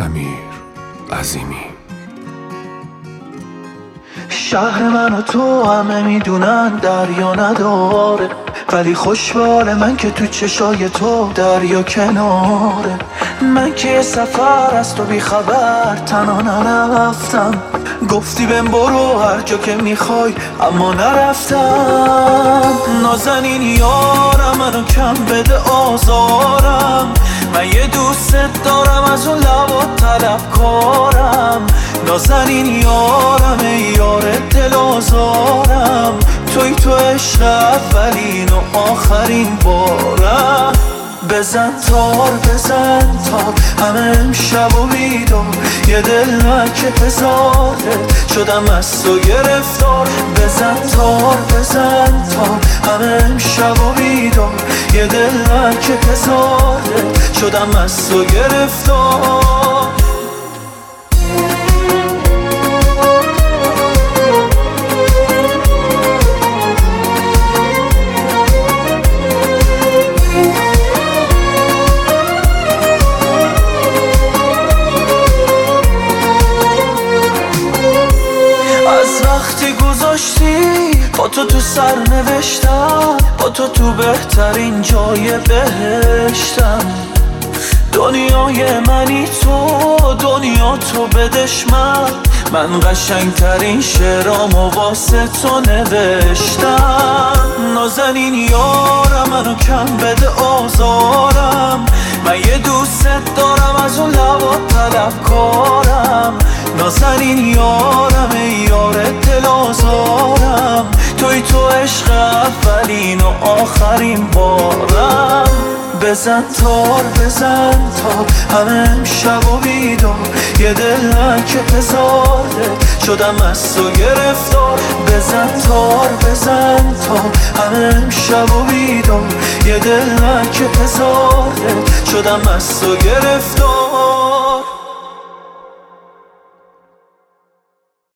امیر عظیمی. شهر من و تو همه میدونن دریا نداره، ولی خوشبال من که تو چشای تو دریا کناره. من که یه سفر از تو بی خبر تنها نرفتم، گفتی بهم برو هر جا که میخوای اما نرفتم. نازنین یارم منو کم بده آزارم، من یه دوست دارم از اون لبات طلبکارم. نازنین یارم ای یار دل آزارم، توی تو عشق اولین و آخرین بارم. بزن تار همه امشب و بیدار، یه دل که هزاره شدم از تو گرفتار. بزن تار همه امشب و بیدار، یه دل که هزاره شدم از تو گرفتار. وقتی گذاشتی با تو سر نوشتم، با تو بهترین جای بهشتم. دنیای منی تو، دنیا تو بدش من قشنگترین شعرامو واسه تو نوشتم. نازنین یارم منو کم بده آزارم، من یه دوست دارم از اون لبات طلبکارم. نازنین یارم ای یار دل آزارم، توی تو عشق اولین و آخرین بارم. بزن تار همه امشب و بیدار، یه دل که هزاره شدم از تو گرفتار. بزن تار همه امشب و بیدار، یه دل که هزاره شدم از تو گرفتار.